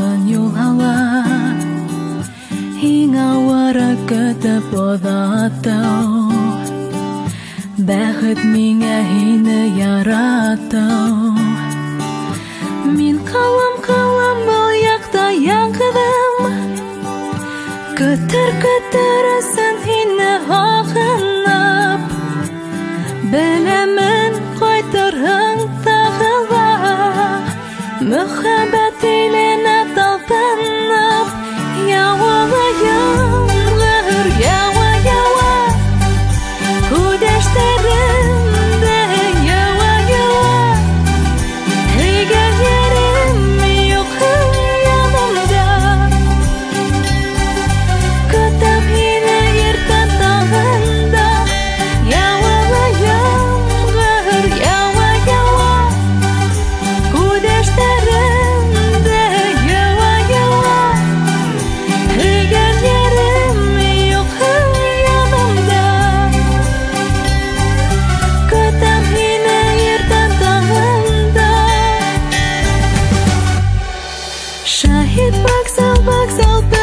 Senyum hawa hingga warakata podatau Bäхет миңә һине яратау Мин калам был якта яңгыдым Көтөр-көтөрөсен һине һағынып Беләмен ҡайтырһың тағы ла Мөхәббәт иленә талпынып Яуа яңғыр, яуа Күдәштәремдә яуа Һәйгәр ерем юҡ янымда Көтәм һине иртән тағында Яуа яңғыр, яуа Күдәштәремдә яуа Һәйгәр ерем юҡ янымда Көтәм һине иртән тағында Шаһит вокзал